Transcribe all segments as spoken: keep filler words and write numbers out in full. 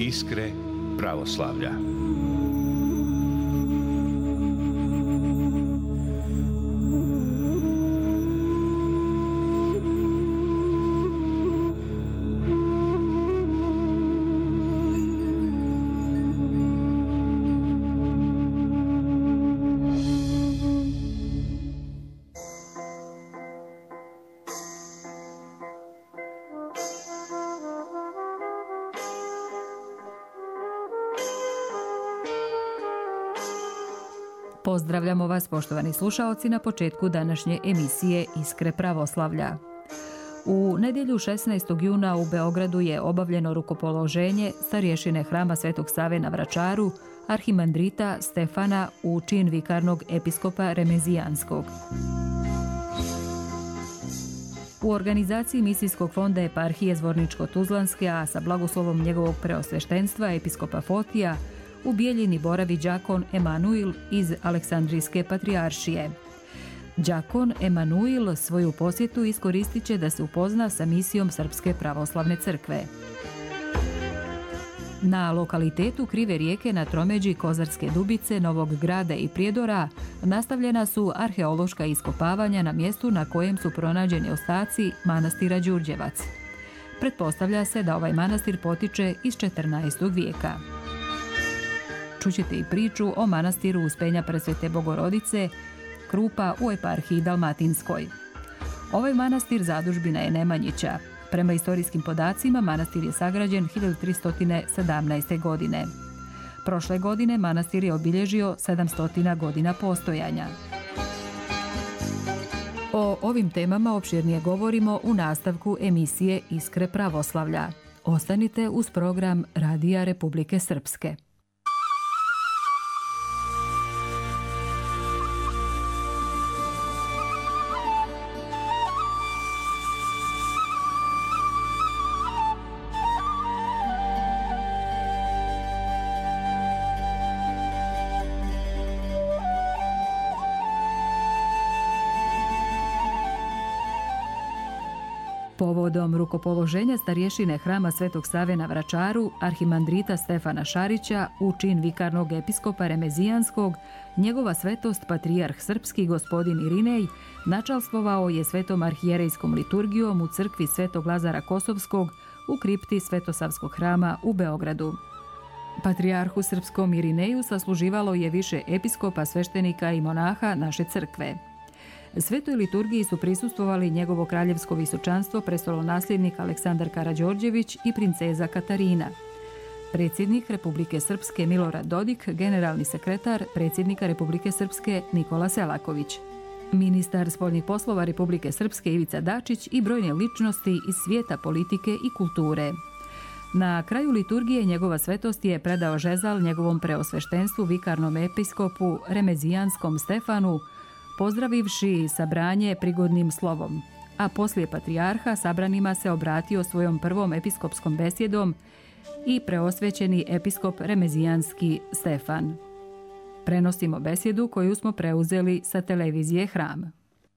Iskre pravoslavlja. Pozdravljamo vas, poštovani slušaoci, na početku današnje emisije Iskre pravoslavlja. U nedjelju šesnaestog juna u Beogradu je obavljeno rukopoloženje starješine Hrama Svetog Save na Vračaru, arhimandrita Stefana u čin vikarnog episkopa Remezijanskog. U organizaciji misijskog fonda eparhije Zvorničko-Tuzlanske, a sa blagoslovom njegovog preosveštenstva episkopa Fotija, u Bijeljini boravi đakon Emanuil iz Aleksandrijske patrijaršije. Đakon Emanuil svoju posjetu iskoristit će da se upozna sa misijom Srpske pravoslavne crkve. Na lokalitetu Krive rijeke na tromeđi Kozarske Dubice, Novog Grada i Prijedora nastavljena su arheološka iskopavanja na mjestu na kojem su pronađeni ostaci manastira Đurđevac. Pretpostavlja se da ovaj manastir potiče iz četrnaestog vijeka. Čućete i priču o manastiru Uspenja Presvete Bogorodice, Krupa u eparhiji Dalmatinskoj. Ovaj manastir zadužbina je Nemanjića. Prema istorijskim podacima, manastir je sagrađen hiljadu tristo sedamnaeste. godine. Prošle godine manastir je obilježio sedamsto godina postojanja. O ovim temama opširnije govorimo u nastavku emisije Iskre pravoslavlja. Ostanite uz program Radija Republike Srpske. Povodom rukopoloženja starješine Hrama Svetog Save na Vračaru, arhimandrita Stefana Šarića u čin vikarnog episkopa Remezijanskog, njegova svetost patrijarh srpski gospodin Irinej načalstvovao je svetom arhijerejskom liturgijom u crkvi Svetog Lazara Kosovskog u kripti Svetosavskog hrama u Beogradu. Patrijarhu srpskom Irineju sasluživalo je više episkopa, sveštenika i monaha naše crkve. Svetoj liturgiji su prisustvovali njegovo kraljevsko visočanstvo prestolonasljednik Aleksandar Karađorđević i princeza Katarina, predsjednik Republike Srpske Milorad Dodik, generalni sekretar predsjednika Republike Srpske Nikola Selaković, ministar spoljnih poslova Republike Srpske Ivica Dačić i brojne ličnosti iz svijeta politike i kulture. Na kraju liturgije njegova svetost je predao žezal njegovom preosveštenstvu vikarnom episkopu Remezijanskom Stefanu, pozdravivši sabranje prigodnim slovom, a poslije patrijarha sabranima se obratio svojom prvom episkopskom besjedom i preosvećeni episkop Remezijanski Stefan. Prenosimo besjedu koju smo preuzeli sa televizije Hram.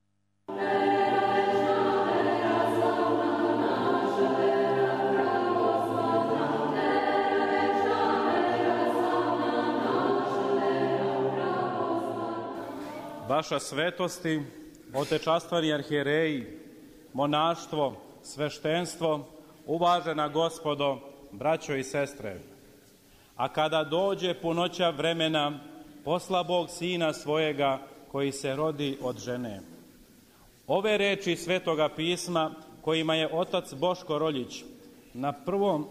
Vaša svetosti, otečastvani arhijereji, monaštvo, sveštenstvo, uvažena gospodo, braćo i sestre. A kada dođe punoća vremena, posla Bog sina svojega koji se rodi od žene. Ove reči Svetoga pisma kojima je otac Boško Roljić na prvom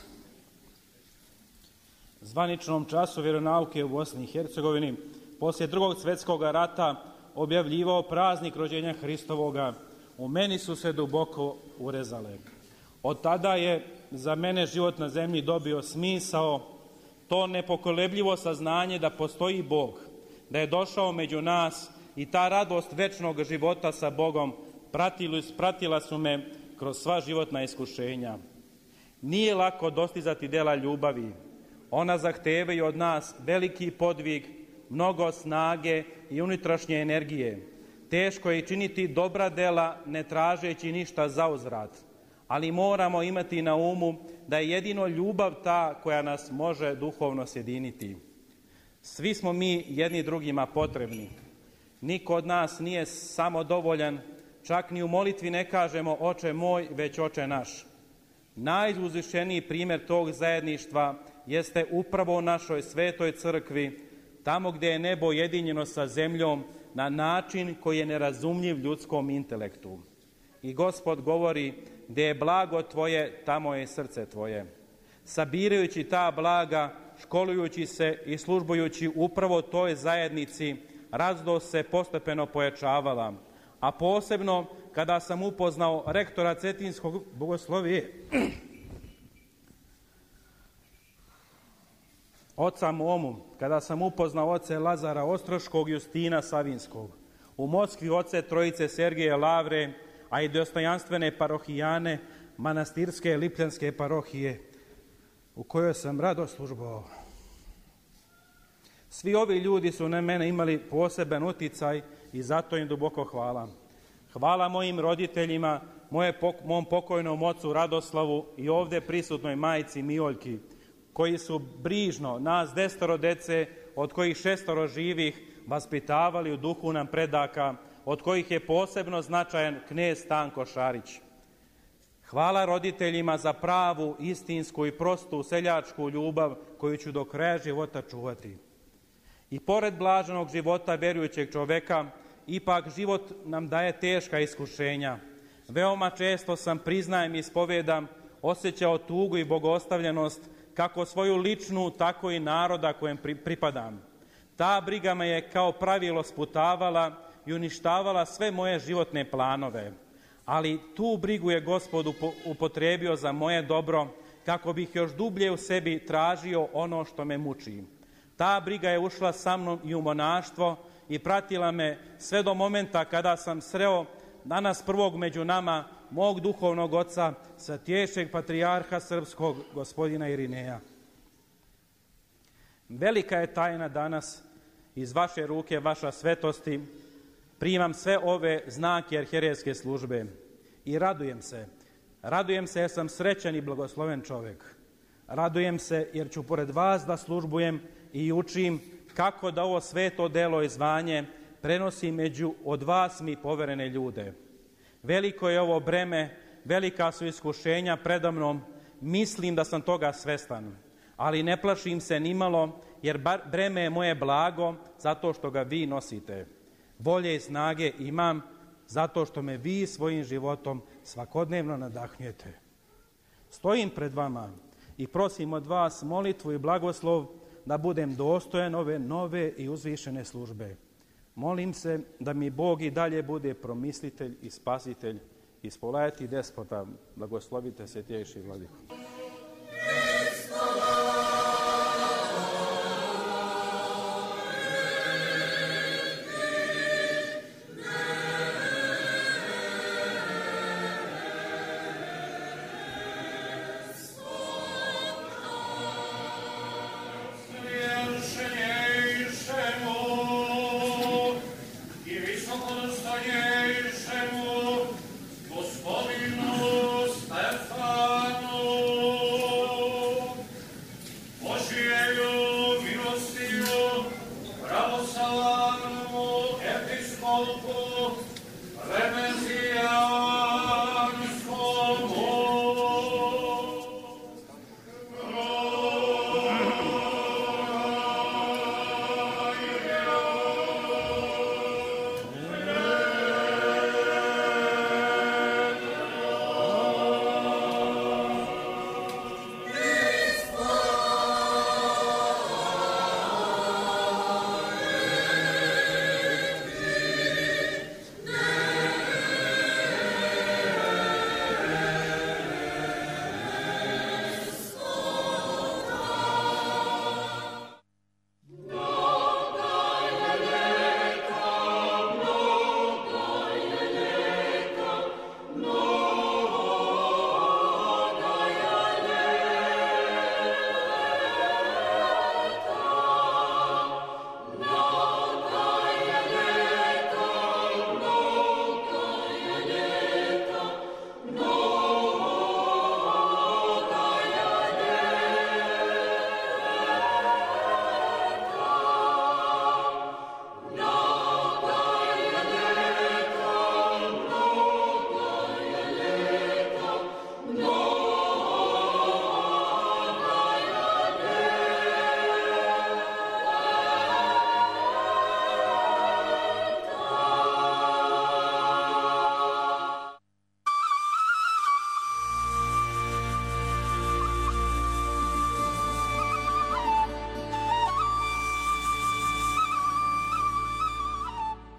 zvaničnom času vjeronauke u Bosni i Hercegovini poslije drugog svjetskog rata objavljivao praznik rođenja Hristovoga, u meni su se duboko urezale. Od tada je za mene život na zemlji dobio smisao, to nepokolebljivo saznanje da postoji Bog, da je došao među nas i ta radost večnog života sa Bogom pratila, pratila su me kroz sva životna iskušenja. Nije lako dostizati dela ljubavi. Ona zahtevaju od nas veliki podvig, mnogo snage i unutrašnje energije. Teško je činiti dobra dela ne tražeći ništa zauzvrat, ali moramo imati na umu da je jedino ljubav ta koja nas može duhovno sjediniti. Svi smo mi jedni drugima potrebni. Niko od nas nije samodovoljan, čak ni u molitvi ne kažemo Oče moj, već Oče naš. Najuzvišeniji primjer tog zajedništva jeste upravo u našoj svetoj crkvi, tamo gdje je nebo jedinjeno sa zemljom na način koji je nerazumljiv ljudskom intelektu. I Gospod govori, gdje je blago tvoje, tamo je srce tvoje. Sabirajući ta blaga, školujući se i službujući upravo toj zajednici, radost se postepeno pojačavala. A posebno kada sam upoznao rektora Cetinskog bogoslovije, oca Momu, kada sam upoznao oce Lazara Ostroškog i Justina Savinskog, u Moskvi oce Trojice Sergeje Lavre, a i dostojanstvene parohijane manastirske Lipljanske parohije, u kojoj sam rado službovao. Svi ovi ljudi su na mene imali poseban uticaj i zato im duboko hvala. Hvala mojim roditeljima, moje, mom pokojnom ocu Radoslavu i ovdje prisutnoj majci Mijoljki, koji su brižno nas desetoro dece, od kojih šestoro živih, vaspitavali u duhu nam predaka, od kojih je posebno značajan knez Stanko Šarić. Hvala roditeljima za pravu, istinsku i prostu seljačku ljubav koju ću do kraja života čuvati. I pored blaženog života vjerujućeg čoveka, ipak život nam daje teška iskušenja. Veoma često sam, priznajem i ispovedam, osjećao tugu i bogostavljenost, kako svoju ličnu, tako i naroda kojem pripadam. Ta briga me je kao pravilo sputavala i uništavala sve moje životne planove. Ali tu brigu je Gospod upotrijebio za moje dobro, kako bih još dublje u sebi tražio ono što me muči. Ta briga je ušla sa mnom i u monaštvo i pratila me sve do momenta kada sam sreo danas prvog među nama, mog duhovnog oca, svetiješeg patrijarha srpskog, gospodina Irineja. Velika je tajna danas iz vaše ruke, vaša svetosti. Primam sve ove znake arhijerejske službe i radujem se. Radujem se jer sam srećan i blagosloven čovjek. Radujem se jer ću pored vas da službujem i učim kako da ovo sveto delo i zvanje prenosi među od vas mi poverene ljude. Veliko je ovo breme, velika su iskušenja predamnom, mislim da sam toga svestan, ali ne plašim se nimalo, jer breme je moje blago zato što ga vi nosite. Volje i snage imam zato što me vi svojim životom svakodnevno nadahnjujete. Stojim pred vama i prosim od vas molitvu i blagoslov da budem dostojan ove nove i uzvišene službe. Molim se da mi Bog i dalje bude promislitelj i spasitelj i spolajati despota. Blagoslovite se, tješi vladiko.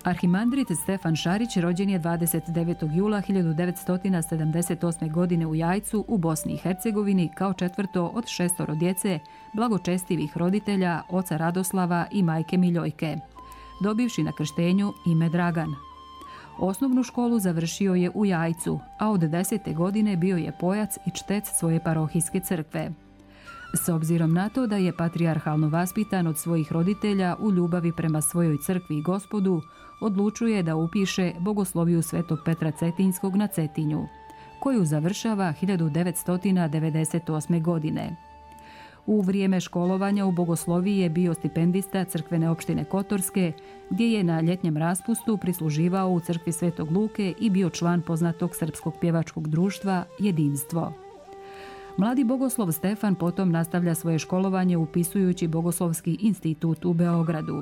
Arhimandrit Stefan Šarić rođen je dvadeset devetog jula hiljadu devetsto sedamdeset osme. godine u Jajcu u Bosni i Hercegovini kao četvrto od šestoro djece blagočestivih roditelja, oca Radoslava i majke Miljojke, dobivši na krštenju ime Dragan. Osnovnu školu završio je u Jajcu, a od desete godine bio je pojac i čtec svoje parohijske crkve. S obzirom na to da je patrijarhalno vaspitan od svojih roditelja u ljubavi prema svojoj crkvi i Gospodu, odlučuje da upiše bogosloviju Svetog Petra Cetinjskog na Cetinju, koju završava hiljadu devetsto devedeset osme. godine. U vrijeme školovanja u bogosloviji je bio stipendista crkvene opštine Kotorske, gdje je na ljetnjem raspustu prisluživao u crkvi Svetog Luke i bio član poznatog srpskog pjevačkog društva Jedinstvo. Mladi bogoslov Stefan potom nastavlja svoje školovanje upisujući Bogoslovski institut u Beogradu.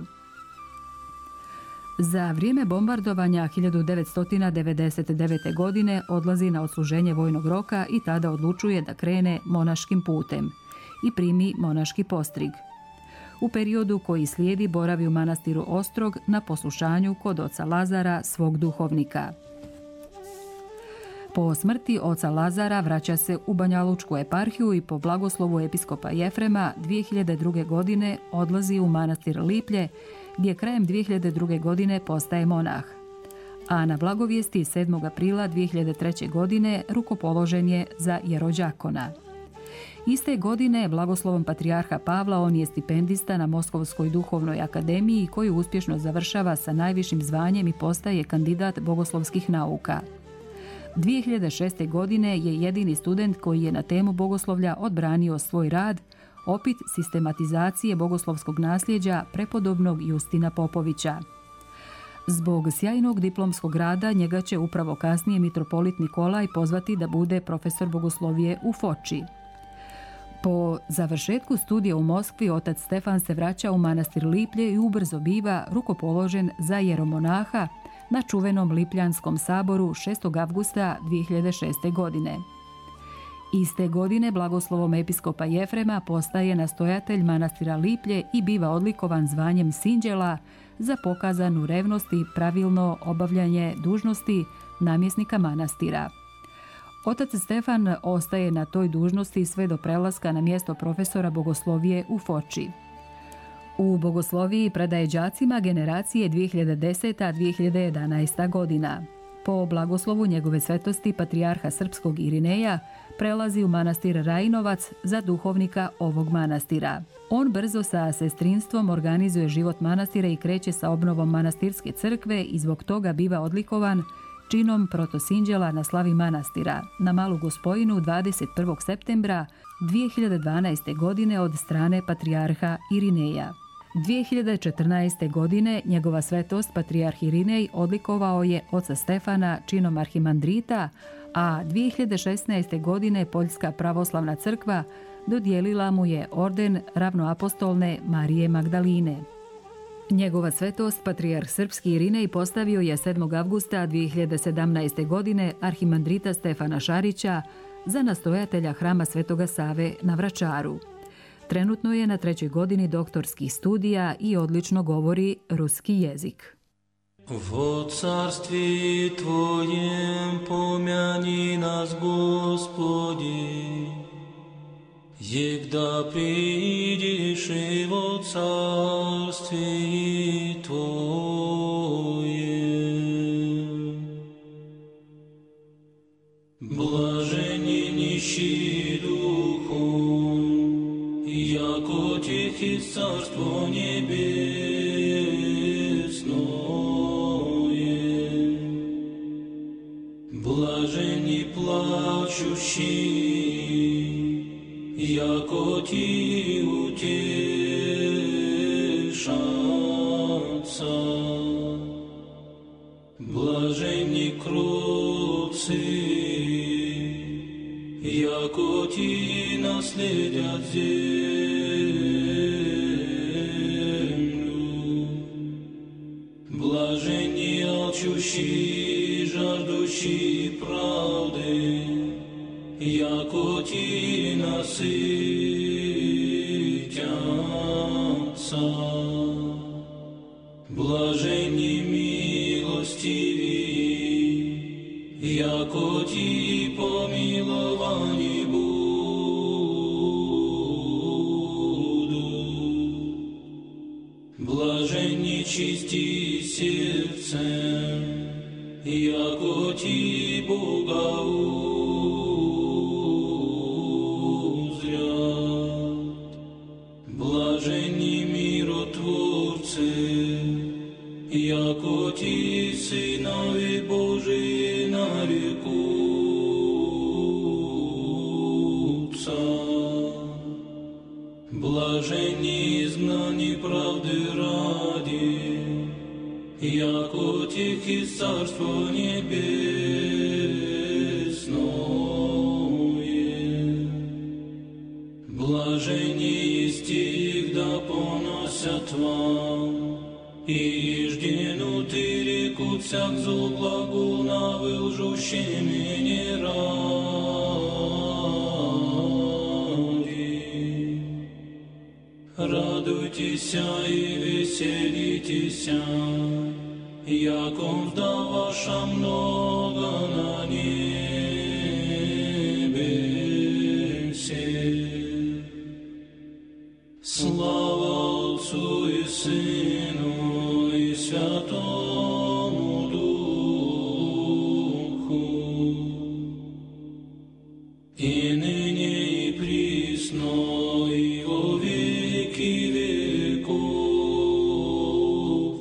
Za vrijeme bombardovanja hiljadu devetsto devedeset devete. godine odlazi na odsluženje vojnog roka i tada odlučuje da krene monaškim putem i primi monaški postrig. U periodu koji slijedi boravi u manastiru Ostrog na poslušanju kod oca Lazara, svog duhovnika. Po smrti oca Lazara vraća se u Banjalučku eparhiju i po blagoslovu episkopa Jefrema dvije hiljade druge. godine odlazi u manastir Liplje, gdje krajem dvije hiljade druge. godine postaje monah. A na blagovijesti sedmog aprila dvije hiljade treće. godine rukopoložen je za jerođakona. Iste godine, blagoslovom patrijarha Pavla, on je stipendista na Moskovskoj duhovnoj akademiji koju uspješno završava sa najvišim zvanjem i postaje kandidat bogoslovskih nauka. dvije hiljade šeste. godine je jedini student koji je na temu bogoslovlja odbranio svoj rad, opit sistematizacije bogoslovskog nasljeđa prepodobnog Justina Popovića. Zbog sjajnog diplomskog rada njega će upravo kasnije mitropolit Nikolaj pozvati da bude profesor bogoslovije u Foči. Po završetku studija u Moskvi, otac Stefan se vraća u manastir Liplje i ubrzo biva rukopoložen za jeromonaha na čuvenom Lipljanskom saboru šestog avgusta dvije hiljade šeste. godine. Iste godine blagoslovom episkopa Jefrema postaje nastojatelj manastira Liplje i biva odlikovan zvanjem sinđela za pokazanu revnost i pravilno obavljanje dužnosti namjesnika manastira. Otac Stefan ostaje na toj dužnosti sve do prelaska na mjesto profesora bogoslovije u Foči. U bogosloviji predaje đacima generacije dvije hiljade desete. dvije hiljade jedanaeste. godina. Po blagoslovu njegove svetosti patrijarha srpskog Irineja prelazi u manastir Rajinovac za duhovnika ovog manastira. On brzo sa sestrinstvom organizuje život manastira i kreće sa obnovom manastirske crkve i zbog toga biva odlikovan činom protosinđela na slavi manastira na Malu Gospojinu dvadeset prvog septembra dvije hiljade dvanaeste. godine od strane patrijarha Irineja. dvije hiljade četrnaeste. godine njegova svetost patrijarh Irinej odlikovao je oca Stefana činom arhimandrita, a dvije hiljade šesnaeste. godine Poljska pravoslavna crkva dodijelila mu je orden ravnoapostolne Marije Magdaline. Njegova svetost patrijarh srpski Irinej postavio je sedmog avgusta dvije hiljade sedamnaeste. godine arhimandrita Stefana Šarića za nastojatelja hrama Svetoga Save na Vračaru. Trenutno je na trećoj godini doktorskih studija i odlično govori ruski jezik. Во царстві Твоєм помяни нас, Господи, егда придешь и во царстві Твоєм. Блажені нищі духом, яко тихи царство небесное. Блажені плачущі, яко ти утешаться. Блажені кроці, яко ти наследят землю. Блажені алчущі, жаждущі правди, яко ти наситятся. Блаженни милостиві, яко ті помиловані будуть. Блаженні чисті серцем, яко ті Бога узрят. Блаженні миротворці, яко ті синови Божии нарекутся. Блаженні изгнані правди ради, яко тих из Царство Небесное. Блаженні из тих, да поносят вам, и жденуты рекут всяк зол глагол на вылжущими не ради. Радуйтеся и веселитеся, яком вда ваша много на небесе. Слава Отцу и Сыну и Святому Духу, и ныне и присно и во веки веков.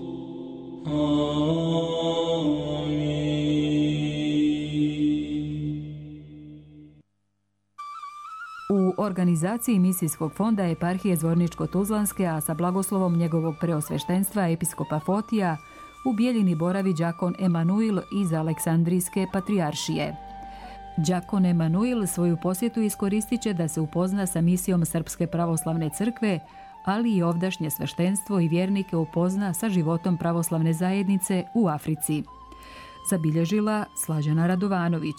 U organizaciji misijskog fonda eparhije Zvorničko-Tuzlanske, a sa blagoslovom njegovog preosveštenstva episkopa Fotija, u Bijeljini boravi đakon Emanuil iz Aleksandrijske patrijaršije. Đakon Emanuil svoju posjetu iskoristit će da se upozna sa misijom Srpske pravoslavne crkve, ali i ovdašnje sveštenstvo i vjernike upozna sa životom pravoslavne zajednice u Africi. Zabilježila Slađana Radovanović.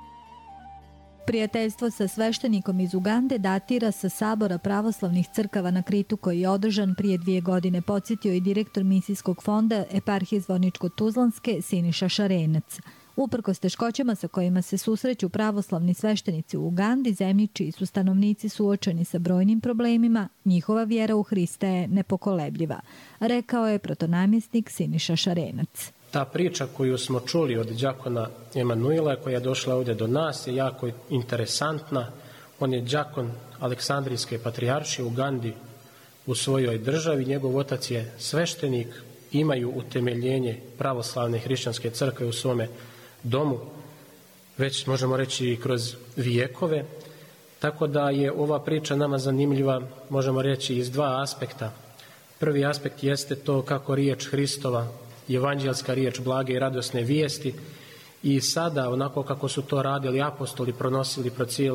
Prijateljstvo sa sveštenikom iz Ugande datira sa Sabora pravoslavnih crkava na Kritu koji je održan prije dvije godine, podsjetio i direktor misijskog fonda eparhije Zvorničko-Tuzlanske Siniša Šarenac. Uprkos teškoćama sa kojima se susreću pravoslavni sveštenici u Ugandi, zemlji čiji su stanovnici suočeni sa brojnim problemima, njihova vjera u Hrista je nepokolebljiva, rekao je protonamjesnik Siniša Šarenac. Ta priča koju smo čuli od đakona Emanuila, koja je došla ovdje do nas, je jako interesantna. On je đakon Aleksandrijske patrijaršije u Ugandi u svojoj državi. Njegov otac je sveštenik, imaju utemeljenje pravoslavne hrišćanske crkve u svome domu, već možemo reći i kroz vijekove. Tako da je ova priča nama zanimljiva, možemo reći, iz dva aspekta. Prvi aspekt jeste to kako riječ Hristova, evanđelska riječ blage i radosne vijesti, i sada, onako kako su to radili apostoli, pronosili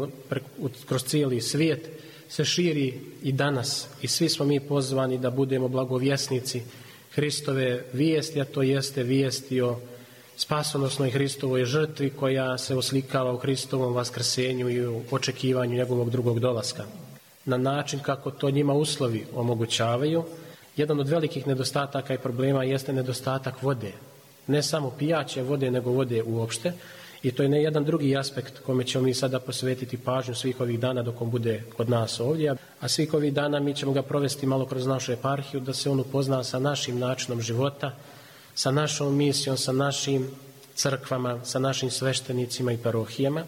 kroz cijeli svijet, se širi i danas. I svi smo mi pozvani da budemo blagovjesnici Hristove vijesti, a to jeste vijesti o spasonosnoj Hristovoj žrtvi koja se oslikava u Hristovom vaskrsenju i u očekivanju njegovog drugog dolaska. Na način kako to njima uslovi omogućavaju. Jedan od velikih nedostataka i problema jeste nedostatak vode. Ne samo pijaće vode, nego vode uopšte. I to je ne jedan drugi aspekt kome ćemo mi sada posvetiti pažnju svih ovih dana dok on bude kod nas ovdje. A svih ovih dana mi ćemo ga provesti malo kroz našu eparhiju, da se on upozna sa našim načinom života, sa našom misijom, sa našim crkvama, sa našim sveštenicima i parohijama.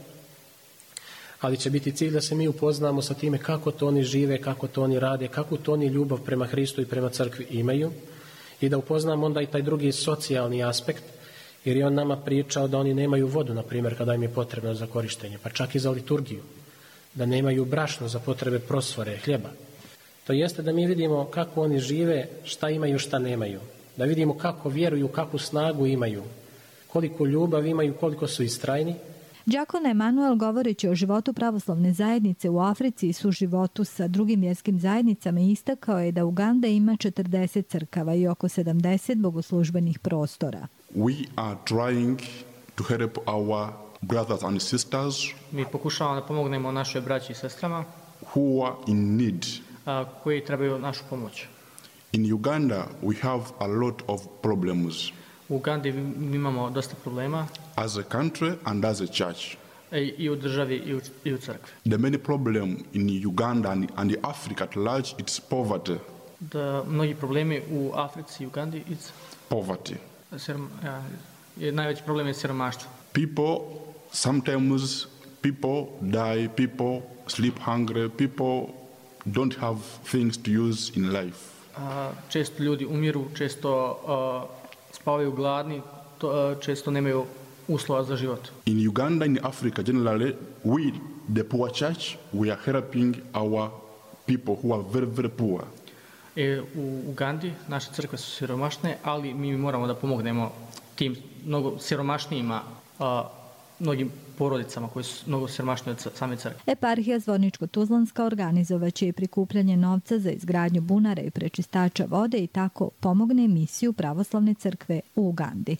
Ali će biti cilj da se mi upoznamo sa time kako to oni žive, kako to oni rade, kako to oni ljubav prema Hristu i prema crkvi imaju, i da upoznamo onda i taj drugi socijalni aspekt, jer je on nama pričao da oni nemaju vodu, na primjer, kada im je potrebno za korištenje, pa čak i za liturgiju, da nemaju brašno za potrebe prosvore, hljeba. To jeste da mi vidimo kako oni žive, šta imaju, šta nemaju, da vidimo kako vjeruju, kakvu snagu imaju, koliko ljubav imaju, koliko su istrajni. Đakon Emanuel, govoreći o životu pravoslavne zajednice u Africi i suživotu sa drugim vjerskim zajednicama, istakao je da Uganda ima četrdeset crkava i oko sedamdeset bogoslužbenih prostora. We are trying to help our brothers and sisters. Mi pokušavamo da pomognemo našoj braći i sestrama who are in need. A, koji trebaju našu pomoć. In Uganda, we have a lot of problems. U Ugandi imamo dosta problema. As a country and as a church. I u državi i u, i u crkvi. The main problem in Uganda and, and Africa at large, it's poverty. Da mnogi problemi u Africi i Ugandi it's poverty. Sirom, ja, je najveći problem je siromaštvo. People, sometimes people die, people sleep hungry, people don't have things to use in life. A, često ljudi umiru, često a, spavaju gladni, to, a, često nemaju uslova za život. In Uganda, in Africa generally, we, the poor church, we are helping our people who are very, very poor. E, u Ugandi naše crkve su siromašne, ali mi moramo da pomognemo tim mnogo siromašnijima, a, mnogim porodicama koji su mnogo siromašniji od same crkve. Eparhija Zvorničko-Tuzlanska organizovaće i prikupljanje novca za izgradnju bunara i prečistača vode i tako pomogne misiju pravoslavne crkve u Ugandi.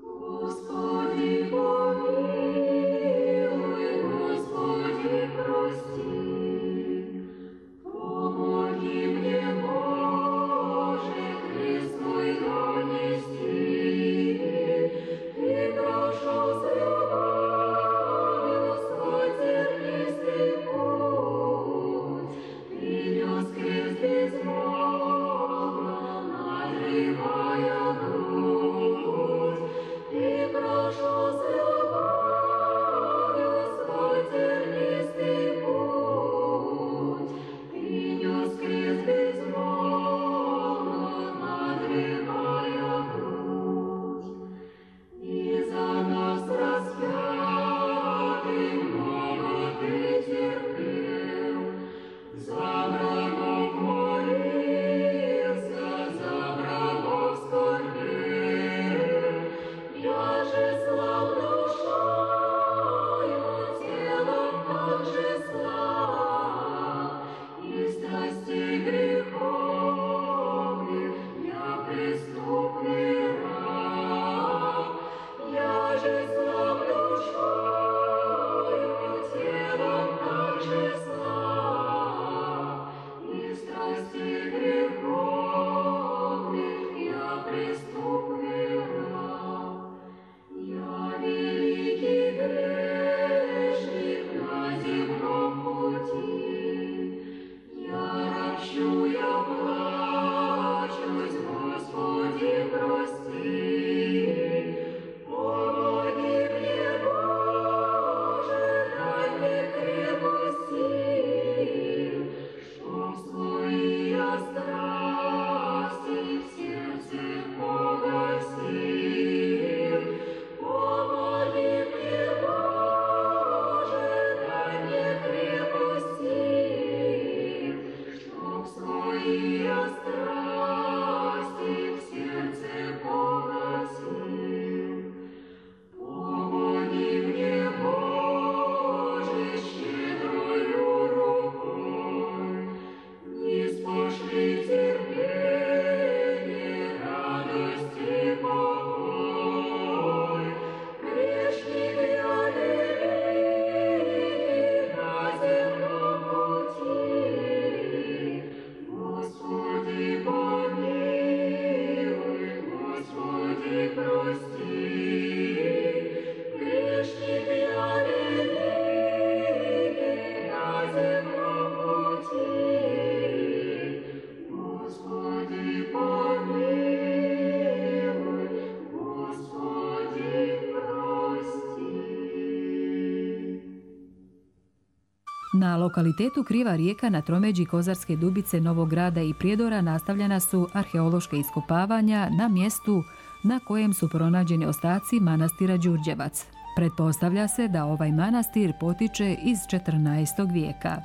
Na lokalitetu Kriva rijeka na tromeđi Kozarske Dubice, Novog Grada i Prijedora nastavljena su arheološka iskopavanja na mjestu na kojem su pronađeni ostaci manastira Đurđevac. Pretpostavlja se da ovaj manastir potiče iz četrnaestog vijeka.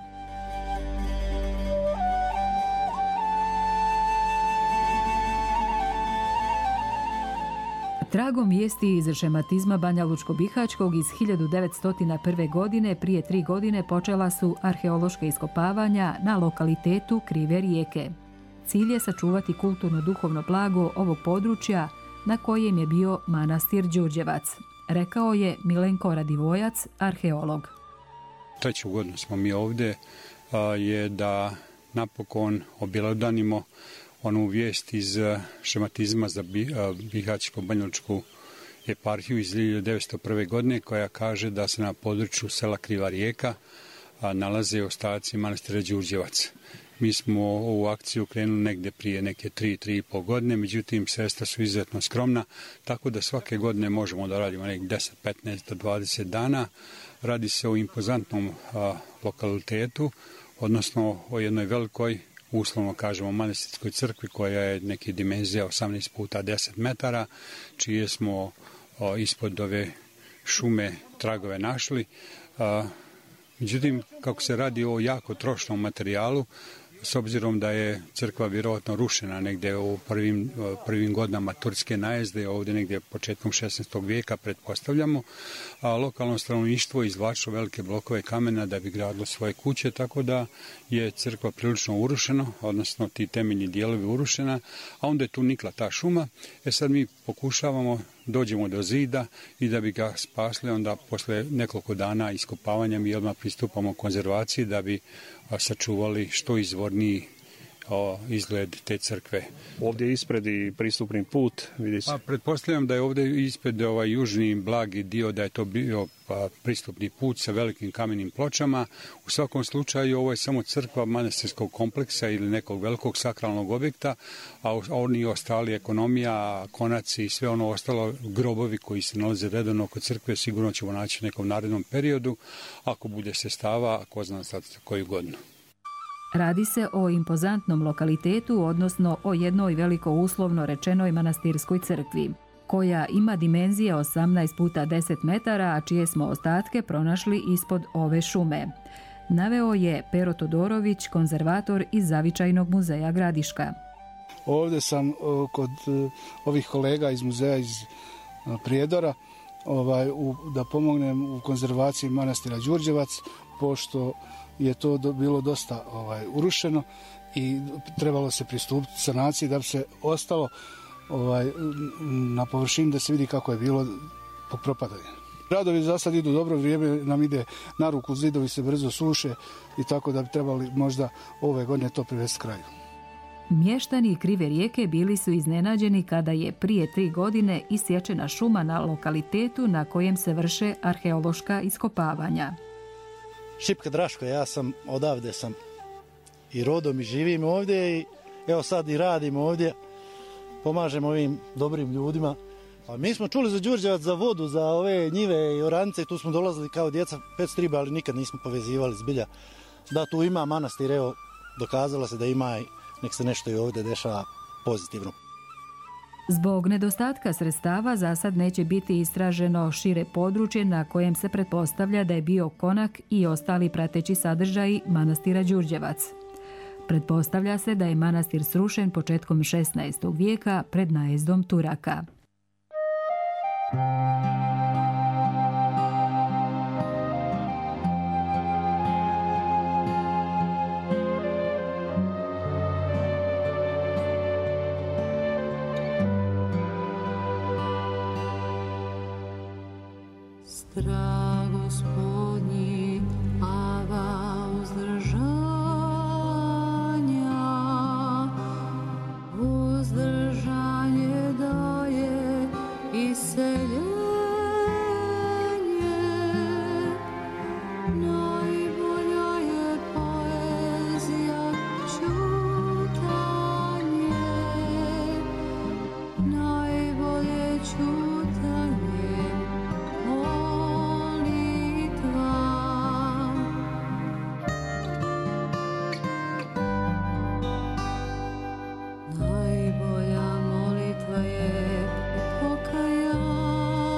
Tragom vijesti iz šematizma Banjalučko-Bihaćkog iz hiljadu devetsto prve. godine prije tri godine počela su arheološka iskopavanja na lokalitetu Krive rijeke. Cilj je sačuvati kulturno-duhovno blago ovog područja na kojem je bio manastir Đurđevac, rekao je Milenko Radivojac, arheolog. Treću godinu smo mi ovdje, je da napokon objelodanimo onu vijest iz šematizma za Bihaćko-banjalučku eparhiju iz hiljadu devetsto prve. godine koja kaže da se na području sela Kriva Rijeka nalaze ostaci manastira Đurđevac. Mi smo ovu akciju krenuli negdje prije neke tri, tri i pol godine, međutim sredstva su izuzetno skromna, tako da svake godine možemo da radimo nekih deset, petnaest do dvadeset dana. Radi se o impozantnom a, lokalitetu, odnosno o jednoj velikoj, uslovno kažemo, manastirskoj crkvi koja je neke dimenzija osamnaest puta deset metara, čije smo a, ispod ove šume tragove našli. A, međutim, kako se radi o jako trošnom materijalu, s obzirom da je crkva vjerojatno rušena negdje u prvim, prvim godinama turske najezde, ovdje negdje početkom šesnaestog vijeka pretpostavljamo, a lokalno stanovništvo izvlačilo velike blokove kamena da bi gradilo svoje kuće, tako da je crkva prilično urušena, odnosno ti temeljni dijelovi urušena, a onda je tu nikla ta šuma. E sad mi pokušavamo, dođemo do zida i da bi ga spasli, onda posle nekoliko dana iskopavanja mi odmah pristupamo konzervaciji da bi sačuvali što izvorniji o, izgled te crkve. Ovdje je ispred i pristupni put, vidi se. Pa, pretpostavljam da je ovdje ispred ovaj južni blagi dio, da je to bio pa, pristupni put sa velikim kamenim pločama. U svakom slučaju ovo je samo crkva manastirskog kompleksa ili nekog velikog sakralnog objekta, a oni ostali ekonomija, konaci i sve ono ostalo, grobovi koji se nalaze redovno oko crkve, sigurno ćemo naći u nekom narednom periodu, ako bude sredstava, ako znam sad koju godinu. Radi se o impozantnom lokalitetu, odnosno o jednoj veliko uslovno rečenoj manastirskoj crkvi, koja ima dimenzije osamnaest puta deset metara, a čije smo ostatke pronašli ispod ove šume. Naveo je Pero Todorović, konzervator iz Zavičajnog muzeja Gradiška. Ovdje sam kod ovih kolega iz muzeja iz Prijedora ovaj, u, da pomognem u konzervaciji manastira Đurđevac, pošto je to do, bilo dosta ovaj, urušeno i trebalo se pristupiti sanaciji da bi se ostalo ovaj, na površini da se vidi kako je bilo propadanje. Radovi za sad idu dobro, vrijeme nam ide na ruku, zidovi se brzo suše i tako da bi trebali možda ove godine to privesti kraju. Mještani Krive Rijeke bili su iznenađeni kada je prije tri godine isječena šuma na lokalitetu na kojem se vrše arheološka iskopavanja. Šipka Draško, ja sam odavde sam i rodom i živim ovdje i evo sad i radim ovdje, pomažem ovim dobrim ljudima. A mi smo čuli za Đurđevac, za vodu, za ove njive i oranice i tu smo dolazili kao djeca pet striba, ali nikad nismo povezivali zbilja. Da tu ima manastir, evo dokazalo se da ima i nek se nešto i ovdje dešava pozitivno. Zbog nedostatka sredstava za sad neće biti istraženo šire područje na kojem se pretpostavlja da je bio konak i ostali prateći sadržaji manastira Đurđevac. Pretpostavlja se da je manastir srušen početkom šesnaestog vijeka pred najezdom Turaka. Strah Gospodnji, ava uzdržanja, uzdržanje daje iseljenje, najbolja je poezija čutanje, najbolje čutanje. Najbolja molitva je pokajanje.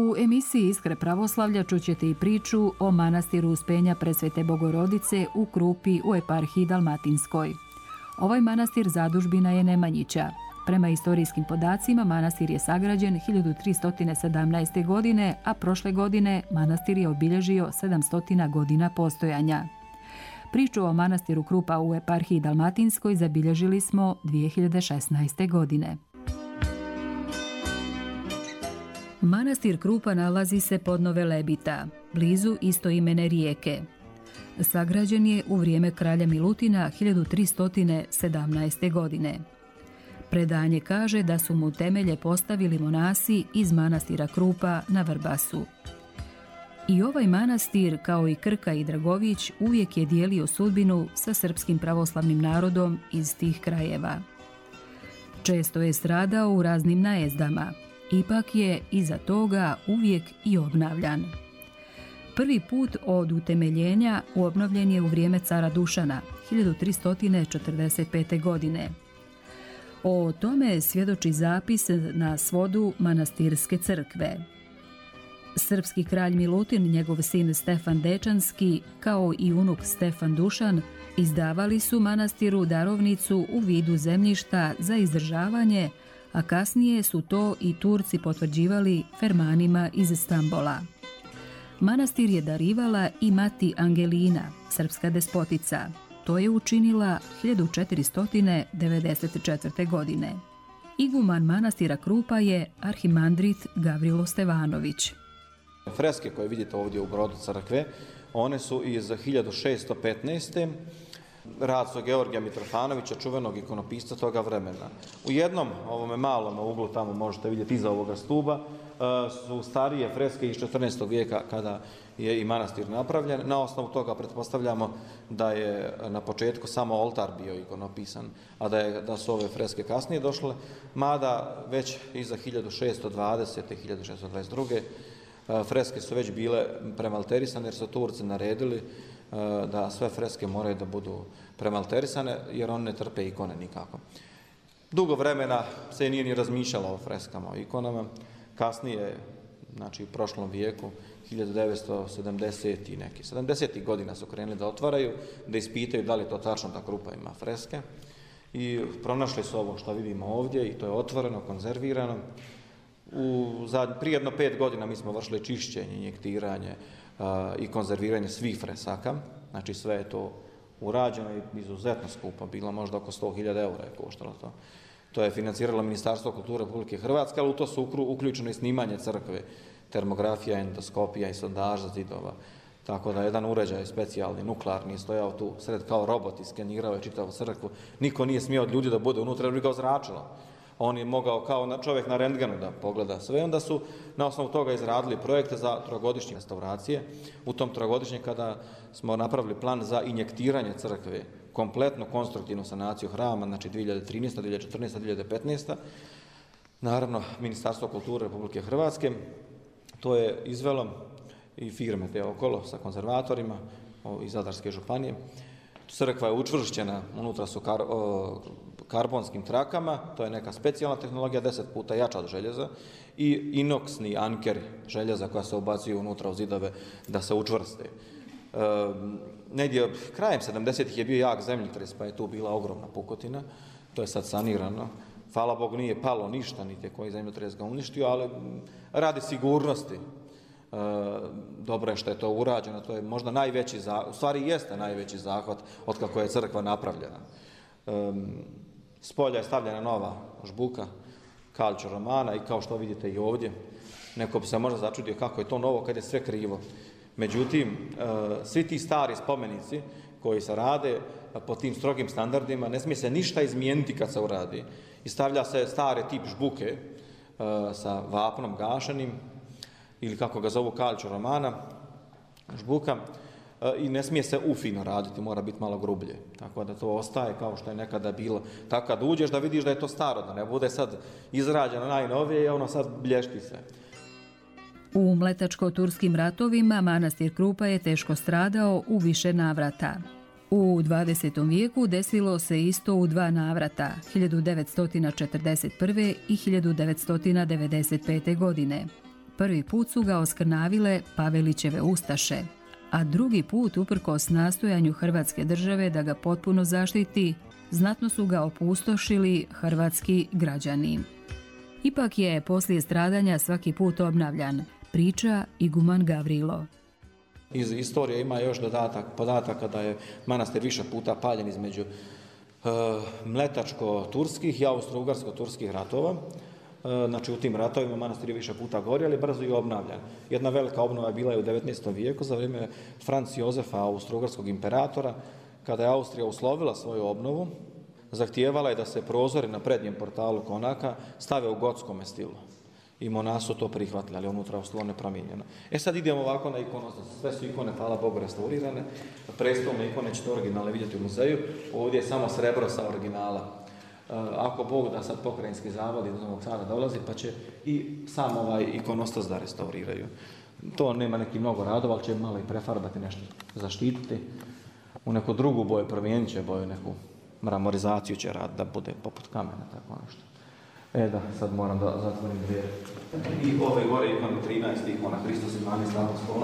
U emisiji Iskre pravoslavlja čućete i priču o manastiru Uspenja Presvete Bogorodice u Krupi u eparhiji Dalmatinskoj. Ovaj manastir zadužbina je Nemanjića. Prema istorijskim podacima, manastir je sagrađen hiljadu tristo sedamnaeste. godine, a prošle godine manastir je obilježio sedamsto godina postojanja. Priču o manastiru Krupa u eparhiji Dalmatinskoj zabilježili smo dvije hiljade šesnaeste. godine. Manastir Krupa nalazi se podno Velebita, blizu istoimene rijeke. Sagrađen je u vrijeme kralja Milutina hiljadu tristo sedamnaeste. godine. Predanje kaže da su mu temelje postavili monasi iz manastira Krupa na Vrbasu. I ovaj manastir, kao i Krka i Dragović, uvijek je dijelio sudbinu sa srpskim pravoslavnim narodom iz tih krajeva. Često je stradao u raznim najezdama, ipak je iza toga uvijek i obnavljan. Prvi put od utemeljenja obnovljen je u vrijeme cara Dušana, hiljadu tristo četrdeset pete. godine. O tome svjedoči zapis na svodu manastirske crkve. Srpski kralj Milutin, njegov sin Stefan Dečanski, kao i unuk Stefan Dušan, izdavali su manastiru darovnicu u vidu zemljišta za izdržavanje, a kasnije su to i Turci potvrđivali fermanima iz Stambola. Manastir je darivala i mati Angelina, srpska despotica. To je učinila hiljadu četiristo devedeset četvrte. godine. Iguman manastira Krupa je arhimandrit Gavrilo Stevanović. Freske koje vidite ovdje u brodu crkve, one su iz hiljadu šesto petnaeste. rad su Georgija Mitrofanovića, čuvenog ikonopisca toga vremena. U jednom ovome malom uglu, tamo možete vidjeti iza ovoga stuba, su starije freske iz četrnaestog vijeka kada je i manastir napravljen. Na osnovu toga pretpostavljamo da je na početku samo oltar bio ikonopisan, a da, je, da su ove freske kasnije došle, mada već iza hiljadu šesto dvadesete. hiljadu šesto dvadeset druge. freske su već bile premalterisane jer su Turci naredili da sve freske moraju da budu premalterisane jer one ne trpe ikone nikako. Dugo vremena se nije ni razmišljalo o freskama, o ikonama. Kasnije, znači u prošlom vijeku, hiljadu devetsto sedamdesetih i neki sedamdesetih godina su krenuli da otvaraju, da ispitaju da li je to tačno da Krupa ima freske. I pronašli su ovo što vidimo ovdje i to je otvoreno, konzervirano. U zadnj, prije jedno pet godina mi smo vršili čišćenje, injektiranje uh, i konzerviranje svih fresaka. Znači sve je to urađeno i izuzetno skupo, bilo možda oko sto hiljada eura je koštalo to. To je financiralo Ministarstvo kulture Republike Hrvatske, ali u to su uključeno i snimanje crkve, termografija, endoskopija i sondaža zidova. Tako da jedan uređaj specijalni, nuklearni, stojao tu sred kao robot i skenirao je čitavu crkvu. Niko nije smio od ljudi da bude unutra, jer bi ga ozračilo. On je mogao kao čovjek na rentgenu da pogleda sve. Onda su na osnovu toga izradili projekte za trogodišnje restauracije. U tom trogodišnje kada smo napravili plan za injektiranje crkve, kompletnu konstruktivnu sanaciju hrama, znači dvije hiljade trinaeste. dvije hiljade četrnaeste. dvije hiljade petnaeste. Naravno, Ministarstvo kulture Republike Hrvatske to je izvelo i firme te okolo sa konzervatorima iz Zadarske županije. Crkva je učvršćena, unutra su kar, o, karbonskim trakama, to je neka specijalna tehnologija, deset puta jača od željeza, i inoksni ankeri željeza koja se ubacuju unutra u zidove da se učvrste. E, negdje krajem sedamdesetih je bio jak zemljotres, pa je tu bila ogromna pukotina, to je sad sanirano. Hvala Bogu nije palo ništa, niti je koji zemljotres ga uništio, ali radi sigurnosti. E, dobro je što je to urađeno, to je možda najveći zahvat, u stvari jeste najveći zahvat od kako je crkva napravljena. E, s polja je stavljena nova žbuka, Calcio Romana, i kao što vidite i ovdje, neko bi se možda začudio kako je to novo kad je sve krivo. Međutim, e, svi ti stari spomenici koji se rade po tim strogim standardima, ne smije se ništa izmijeniti kad se uradi. I stavlja se stari tip žbuke e, sa vapnom gašenim, ili kako ga zovu Calcio Romana, žbuka, i ne smije se ufino raditi, mora biti malo grublje. Tako da to ostaje kao što je nekada bilo. Tako kad uđeš da vidiš da je to staro, da ne bude sad izrađeno najnovije i ono sad blješti se. U mletačko-turskim ratovima manastir Krupa je teško stradao u više navrata. U dvadesetom vijeku desilo se isto u dva navrata, hiljadu devetsto četrdeset prve. i hiljadu devetsto devedeset pete. godine. Prvi put su ga oskrnavile Pavelićeve ustaše, a drugi put, uprkos nastojanju Hrvatske države da ga potpuno zaštiti, znatno su ga opustošili hrvatski građani. Ipak je poslije stradanja svaki put obnavljan, priča iguman Gavrilo. Iz istorije ima još dodatak, podataka da je manastir više puta paljen između e, mletačko-turskih i austro-ugarsko-turskih ratova. E, znači u tim ratovima manastir je više puta gorio, ali brzo i obnavljan. Jedna velika obnova bila je u devetnaestom vijeku za vrijeme Franc Jozefa, austro-ugarskog imperatora, kada je Austrija uslovila svoju obnovu, zahtijevala je da se prozori na prednjem portalu konaka stave u gotskom stilu. I monasi su to prihvatili, ali unutra je ostalo nepromijenjeno. E sad idemo ovako na ikonostas. Sve su ikone, hvala Bogu, restaurirane. Prestolne ikone ćete originalne vidjeti u muzeju. Ovdje je samo srebro sa originala. E, ako Bog da sad pokrajinski zavod iz Novog Sada dolazi, pa će i sam ovaj ikonostas da restauriraju. To nema neki mnogo radova, ali će malo i prefarbati nešto, zaštititi. U neku drugu boju, promijenit će boju, neku mramorizaciju će rad da bude poput kamena, tako nešto. E da, sad moram da zatvorim dvije. I ove gore ikone trinaest ikona, Hristos i dvanaest apostola.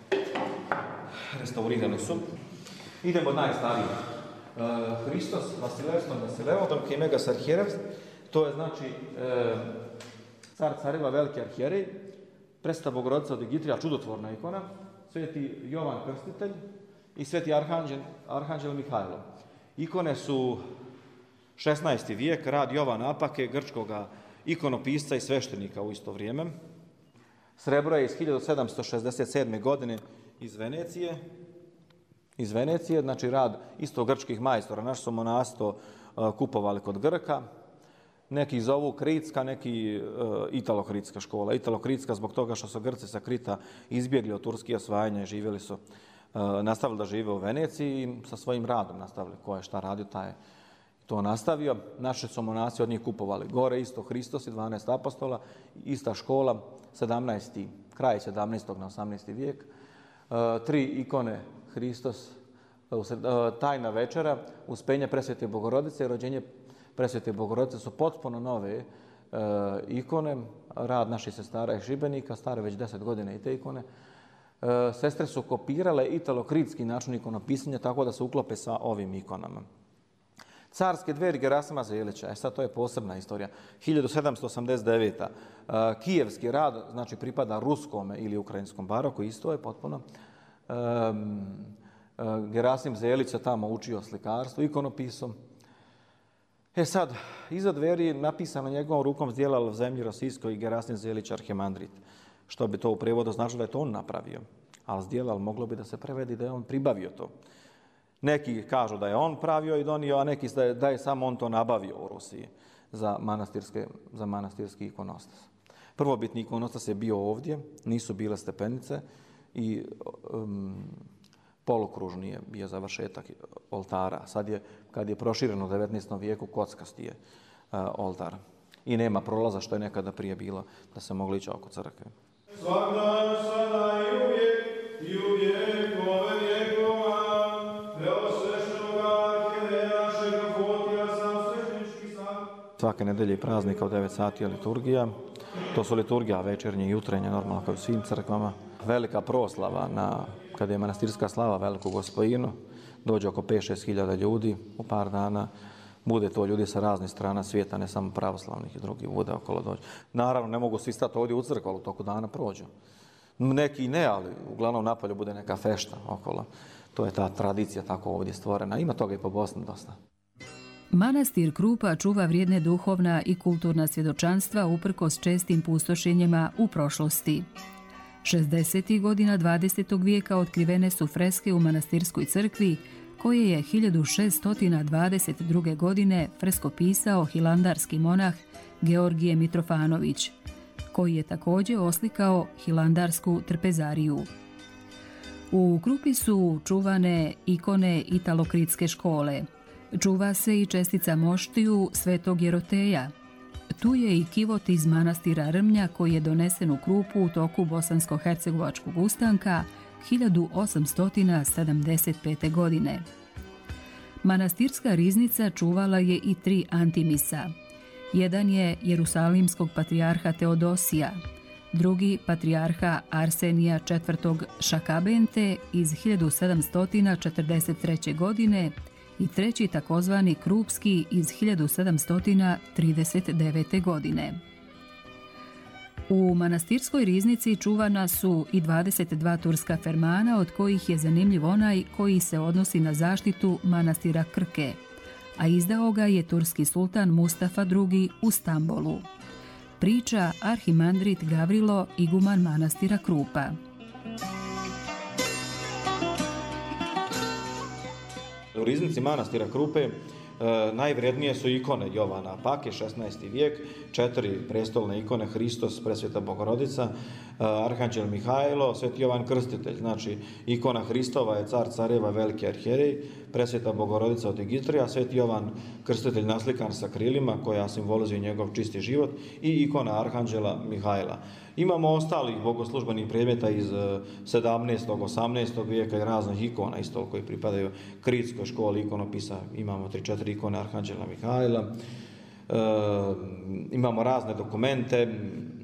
Restaurirani su. Idemo od najstarijih. Uh, Hristos, Vasilevstom, Vasilevodom, Kimegas arhijerevs, to je znači uh, car careva, veliki arhijerej, Presveta Bogorodica od Digitrija, čudotvorna ikona, Sveti Jovan Krstitelj i Sveti Arhanđel, Arhanđel Mihajlo. Ikone su šesnaesti vijek, rad Jovana Apake, grčkoga ikonopisca i sveštenika u isto vrijeme. Srebro je iz hiljadu sedamsto šezdeset sedme. godine iz Venecije. Iz Venecije, znači rad isto grčkih majstora. Naši su monasi to uh, kupovali kod Grka. Neki zovu Kritska, neki uh, Italokritska škola. Italokritska zbog toga što su Grci sa Krita izbjegli od turskih osvajanja i živjeli su, uh, nastavili da žive u Veneciji i sa svojim radom nastavili. Ko je šta radio, taj je to nastavio. Naši su monasi od njih kupovali. Gore isto Hristos i dvanaest apostola, ista škola, sedamnaesti kraj sedamnaestog na osamnaesti vijek. Uh, tri ikone Hristos, uh, tajna večera, uspenje Presvete Bogorodice i rođenje Presvete Bogorodice su potpuno nove uh, ikone. Rad naših sestara iz Šibenika, stare već deset godina i te ikone. Uh, sestre su kopirale italokritski način ikonopisanja tako da se uklope sa ovim ikonama. Carske dveri Gerasima Zelića, e sad to je posebna istorija, hiljadu sedamsto osamdeset devete. Uh, kijevski rad, znači pripada ruskome ili ukrajinskom baroku, isto je potpuno. Um, uh, Gerasim Zelić se tamo učio slikarstvu, ikonopisom. E sad, iza dveri napisano njegovom rukom zdjelal v zemlji Rosijskoj Gerasim Zelić arhimandrit. Što bi to u prijevodu značilo da je to on napravio. Ali zdjelal moglo bi da se prevedi da je on pribavio to. Neki kažu da je on pravio i donio, a neki da je, da je samo on to nabavio u Rusiji za, manastirske, za manastirski ikonostas. Prvobitni ikonostas je bio ovdje, nisu bile stepenice i um, polukružni je bio završetak oltara. Sad je, kad je prošireno u devetnaestom vijeku, kockasti je uh, oltar. I nema prolaza što je nekada prije bilo da se mogli ići oko crkve. Svakda, sada i uvijek, i uvijek, ove vijekova, svake nedelje i praznika u devet sati je liturgija. To su liturgija večernje i jutrenje, normalno kao u svim crkvama. Velika proslava, na, kada je manastirska slava Veliku Gospojinu, dođe oko pet do šest hiljada ljudi u par dana. Bude to ljudi sa raznih strana svijeta, ne samo pravoslavnih i drugih, bude okolo dođe. Naravno, ne mogu svi stati ovdje u crkvu, ali u toku dana prođu. Neki ne, ali uglavnom napolju bude neka fešta okolo. To je ta tradicija tako ovdje stvorena. Ima toga i po Bosni dosta. Manastir Krupa čuva vrijedne duhovna i kulturna svjedočanstva uprkos čestim pustošenjima u prošlosti. šezdesetih godina dvadesetog vijeka otkrivene su freske u manastirskoj crkvi, koje je hiljadu šeststo dvadeset druge. godine freskopisao hilandarski monah Georgije Mitrofanović, koji je također oslikao hilandarsku trpezariju. U Krupi su čuvane ikone italokritske škole. Čuva se i čestica moštiju Svetog Jeroteja. Tu je i kivot iz manastira Rmnja koji je donesen u Krupu u toku bosansko-hercegovačkog ustanka hiljadu osamsto sedamdeset pete. godine. Manastirska riznica čuvala je i tri antimisa. Jedan je Jerusalimskog patrijarha Teodosija, drugi patrijarha Arsenija četvrtog Šakabente iz hiljadu sedamsto četrdeset treće. godine i treći takozvani Krupski iz hiljadu sedamsto trideset devete. godine. U manastirskoj riznici čuvana su i dvadeset dva turska fermana, od kojih je zanimljiv onaj koji se odnosi na zaštitu manastira Krke, a izdao ga je turski sultan Mustafa drugi. u Stambolu. Priča arhimandrit Gavrilo, iguman manastira Krupa. U riznici manastira Krupe e, najvrednije su ikone Jovana Pake, šesnaesti vijek, četiri prestolne ikone, Hristos, Presveta Bogorodica, e, Arhanđel Mihajlo, Sveti Jovan Krstitelj. Znači, ikona Hristova je car careva, veliki arhijerej, Presveta Bogorodica od Egitrija, Sveti Jovan Krstitelj naslikan sa krilima koja simbolizuje njegov čisti život i ikona Arhanđela Mihajla. Imamo ostalih bogoslužbenih predmeta iz sedamnaestog. osamnaestog vijeka i raznih ikona isto koji pripadaju Kritskoj školi ikonopisa. Imamo tri četiri ikone Arhanđela Mihajla. E, imamo razne dokumente,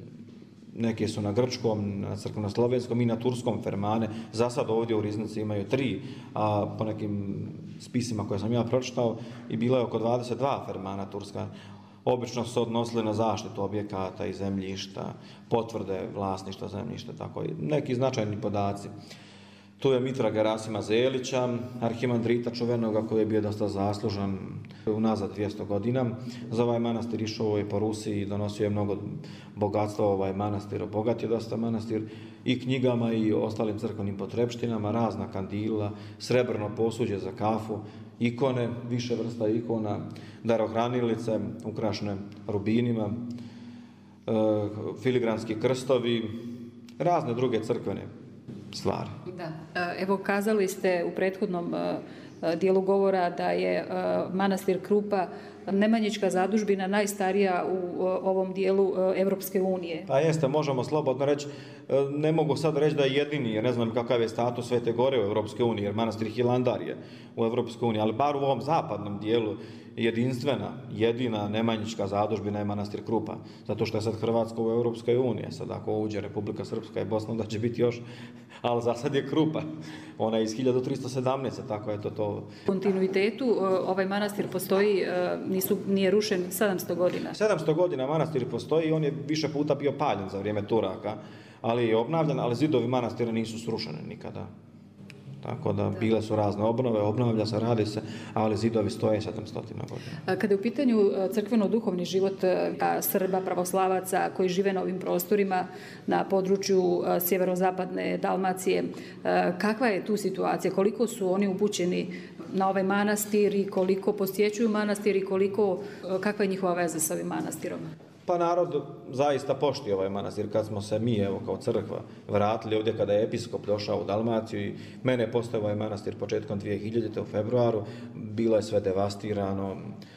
neke su na grčkom, na crkveno-slovenskom i na turskom fermane. Za sad ovdje u riznici imaju tri, a po nekim spisima koje sam ja pročitao i bilo je oko dvadeset dva fermana turska. Obično su se odnosili na zaštitu objekata i zemljišta, potvrde vlasništva zemljišta, tako i neki značajni podaci. Tu je mitra Gerasima Zelića, arhimandrita čuvenoga koji je bio dosta zaslužan unazad dvjesto godina. Za ovaj manastir išao je po Rusiji i donosio je mnogo bogatstva ovaj manastir, obogat je dosta manastir i knjigama i ostalim crkvenim potrepštinama, razna kandila, srebrno posuđe za kafu, ikone, više vrsta ikona, darohranilice ukrašene rubinima, e, filigranski krstovi, razne druge crkvene stvari. Da. Evo, kazali ste u prethodnom dijelu govora da je manastir Krupa nemanjička zadužbina najstarija u ovom dijelu Evropske unije. Pa jeste, možemo slobodno reći, ne mogu sad reći da je jedini, jer ne znam kakav je status Svete Gore u Evropske unije, jer manastir Hilandar je u Evropskoj uniji, ali bar u ovom zapadnom dijelu jedinstvena, jedina nemanjička zadužbina je manastir Krupa, zato što je sad Hrvatska u Evropskoj uniji, sad ako uđe Republika Srpska i Bosna, da će biti još, ali za sad je Krupa, ona je iz hiljadu tristo sedamnaeste. tako je to to. U kontinuitetu ovaj manastir postoji, nisu, nije rušen sedamsto godina. sedamsto godina manastir postoji i on je više puta bio paljen za vrijeme Turaka, ali je obnavljan, ali zidovi manastira nisu srušeni nikada. Tako da bile su razne obnove, obnavlja se, radi se, ali zidovi stoje sedamsto godina. Kada je u pitanju crkveno-duhovni život Srba, pravoslavaca koji žive na ovim prostorima na području sjeverozapadne Dalmacije, kakva je tu situacija? Koliko su oni upućeni na ovaj manastir i koliko posjećuju manastir i koliko, kakva je njihova veza sa ovim manastirom? Pa narod zaista poštuje ovaj manastir. Kad smo se mi, evo, kao crkva vratili ovdje, kada je episkop došao u Dalmaciju i mene je postao ovaj manastir početkom dvije hiljadite. u februaru, bilo je sve devastirano,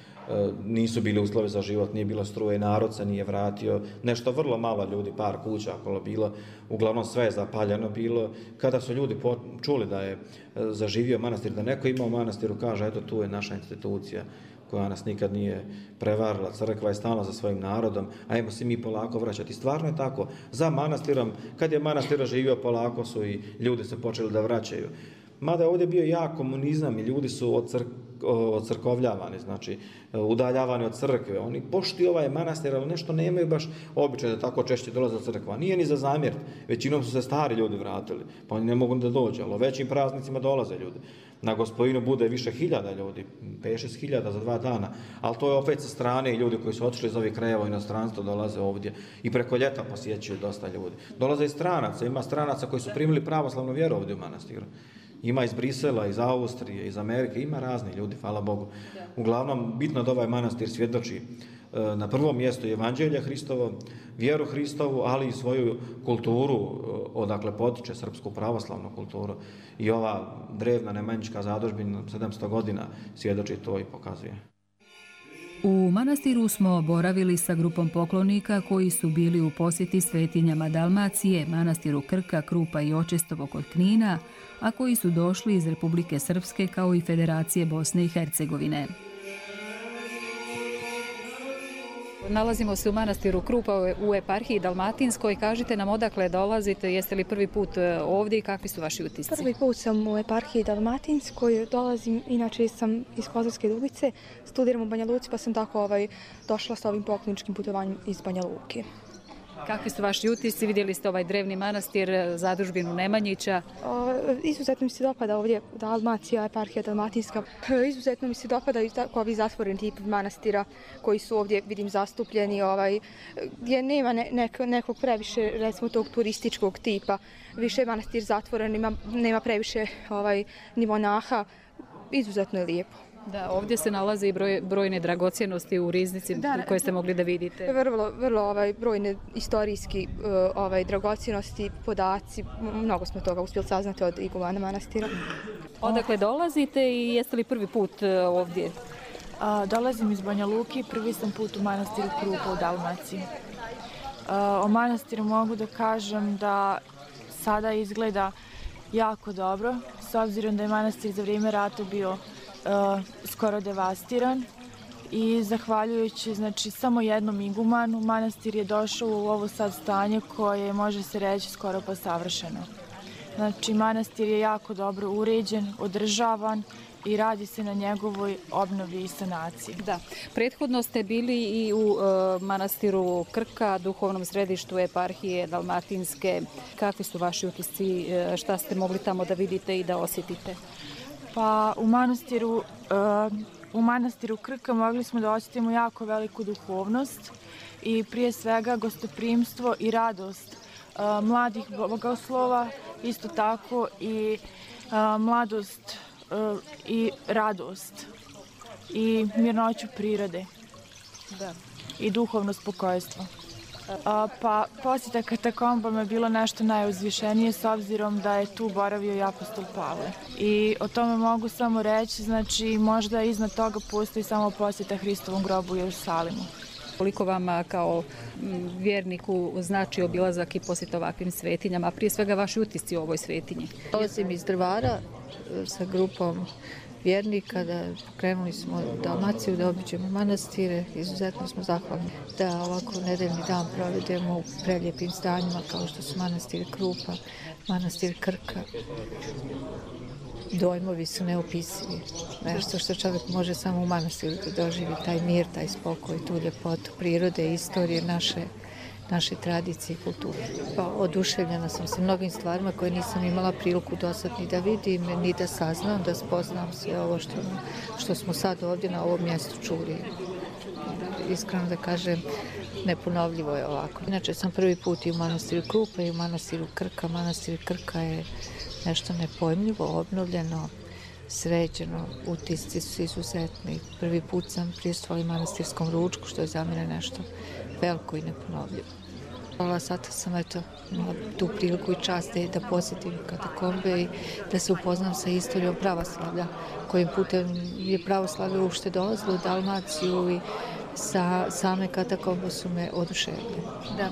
nisu bili uslovi za život, nije bilo struje, narod se nije vratio, nešto vrlo malo ljudi, par kuća okolo bilo, uglavnom sve je zapaljeno bilo. Kada su ljudi čuli da je zaživio manastir, da neko ima u manastiru, kaže, eto, tu je naša institucija koja nas nikad nije prevarila, crkva je stalno za svojim narodom, ajmo se mi polako vraćati. Stvarno je tako. Za manastirom, kad je manastir živio, polako su i ljudi se počeli da vraćaju. Mada je ovdje bio jak komunizam i ljudi su ocrk, ocrkovljavani, znači udaljavani od crkve. Oni poštuju ovaj manastir, ali nešto nemaju baš običaj da tako češće dolaze od crkva. Nije ni za zamjert. Većinom su se stari ljudi vratili, pa oni ne mogu da dođu, ali o većim praznicima dolaze ljudi. Na Gospojinu bude više hiljada ljudi, pet šest hiljada za dva dana, ali to je opet sa strane i ljudi koji su otišli iz ovih krajeva u inostranstvo dolaze ovdje i preko ljeta posjećuju dosta ljudi. Dolaze i stranaca, ima stranaca koji su primili pravoslavnu vjeru ovdje u manastiru. Ima iz Brisela, iz Austrije, iz Amerike, ima razni ljudi, hvala Bogu. Uglavnom, bitno da ovaj manastir svjedoči na prvom mjestu Evanđelje Hristovo, vjeru Hristovu, ali i svoju kulturu, odakle potiče srpsku pravoslavnu kulturu. I ova drevna nemanjička zadužbina sedamsto godina svjedoči to i pokazuje. U manastiru smo boravili sa grupom poklonika koji su bili u posjeti svetinjama Dalmacije, manastiru Krka, Krupa i Očestovo kod Knina, a koji su došli iz Republike Srpske kao i Federacije Bosne i Hercegovine. Nalazimo se u manastiru Krupa u eparhiji Dalmatinskoj. Kažite nam odakle dolazite, jeste li prvi put ovdje i kakvi su vaši utisci? Prvi put sam u eparhiji Dalmatinskoj, dolazim, inače sam iz Kozarske Dubice, studiram u Banja Luci pa sam tako ovaj, došla sa ovim pokloničkim putovanjem iz Banja Luke. Kakvi su vaši utisci? Vidjeli ste ovaj drevni manastir, zadužbinu Nemanjića. O, izuzetno mi se dopada ovdje Dalmacija, eparhija Dalmatinska. Izuzetno mi se dopada i tako ovi zatvoreni tip manastira koji su ovdje, vidim, zastupljeni, ovaj, gdje nema ne, neko, nekog previše, recimo, tog turističkog tipa. Više je manastir zatvoren, ima, nema previše ovaj, ni monaha. Izuzetno je lijepo. Da, ovdje se nalaze i broj, brojne dragocjenosti u riznici da, koje ste mogli da vidite. Vrlo, vrlo ovaj, brojne istorijski ovaj, dragocjenosti, podaci, mnogo smo toga uspjeli saznati od igumana manastira. Odakle dolazite i jeste li prvi put ovdje? A, dolazim iz Banja Luke, prvi sam put u manastiru Krupa u Dalmaciji. A, o manastiru mogu da kažem da sada izgleda jako dobro, s obzirom da je manastir za vrijeme rata bio Uh, skoro devastiran i zahvaljujući znači, samo jednom igumanu manastir je došao u ovo sad stanje koje može se reći skoro pa savršeno. Znači manastir je jako dobro uređen, održavan i radi se na njegovoj obnovi i sanaciji. Da. Prethodno ste bili i u uh, manastiru Krka, duhovnom središtu eparhije Dalmatinske. Kakvi su vaši utisci, uh, šta ste mogli tamo da vidite i da osjetite? Pa u manastiru, uh, u manastiru Krka mogli smo da osjetimo jako veliku duhovnost i prije svega gostoprimstvo i radost uh, mladih bogoslova, isto tako i uh, mladost uh, i radost i mirnoću prirode da. I duhovno spokojstvo. A, pa posjeta katakombama je bilo nešto najuzvišenije s obzirom da je tu boravio i apostol Pavle. I o tome mogu samo reći, znači možda iznad toga postoji samo posjeta Hristovom grobu u Jerusalimu. Koliko vama kao vjerniku znači obilazak i posjet ovakvim svetinjama, a prije svega vaši utisci u ovoj svetinji? Dolazim iz Drvara sa grupom vjernika, da krenuli smo Dalmaciju, da obiđemo manastire, izuzetno smo zahvalni da ovako nedeljni dan provedemo u preljepim stanjima kao što su manastir Krupa, manastir Krka. Dojmovi su neopisivi, nešto što čovjek može samo u manastiru da doživi, taj mir, taj spokoj, tu ljepotu prirode, istorije naše, naše tradicije i kulture. Pa oduševljena sam se mnogim stvarima koje nisam imala priliku do sad ni da vidim, ni da saznam, da spoznam sve ovo što, što smo sad ovdje na ovom mjestu čuli. Iskreno da kažem, neponovljivo je ovako. Inače sam prvi put i u manastiru Krupa i u manastiru Krka. Manastir Krka je nešto nepojmljivo, obnovljeno, sređeno, utisci su izuzetni. Prvi put sam prisustvovali manastirskom ručku, što je za mene nešto veliko i neponovljivo. Hvala, sada sam eto, imala tu priliku i čast da posjetim katakombe i da se upoznam sa istorijom pravoslavlja, kojim putem je pravoslavlje uopšte dolazilo u Dalmaciju i sa same katakombe su me oduševile. Da.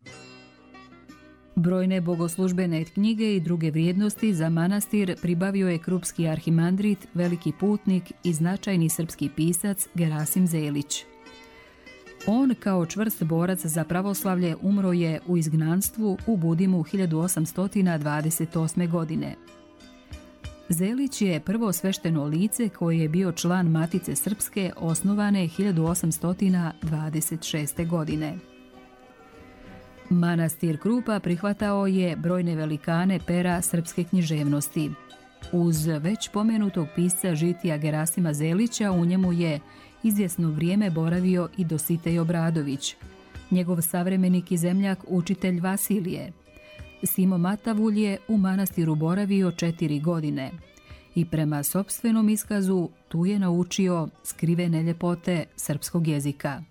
Brojne bogoslužbene knjige i druge vrijednosti za manastir pribavio je krupski arhimandrit, veliki putnik i značajni srpski pisac Gerasim Zelić. On kao čvrst borac za pravoslavlje umro je u izgnanstvu u Budimu hiljadu osamsto dvadeset osme. godine. Zelić je prvo svešteno lice koje je bio član Matice Srpske osnovane hiljadu osamsto dvadeset šeste. godine. Manastir Krupa prihvatao je brojne velikane pera srpske književnosti. Uz već pomenutog pisca žitija Gerasima Zelića u njemu je izvjesno vrijeme boravio i Dositej Obradović, njegov savremenik i zemljak učitelj Vasilije. Simo Matavulj je u manastiru boravio četiri godine i prema sopstvenom iskazu tu je naučio skrivene ljepote srpskog jezika.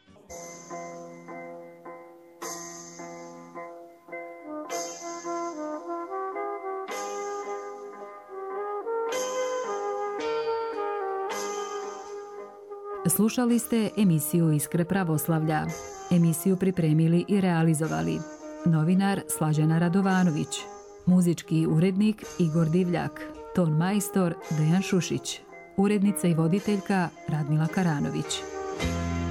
Slušali ste emisiju Iskre pravoslavlja. Emisiju pripremili i realizovali novinar Slađana Radovanović, muzički urednik Igor Divljak, ton majstor Dejan Šušić, urednica i voditeljka Radmila Karanović.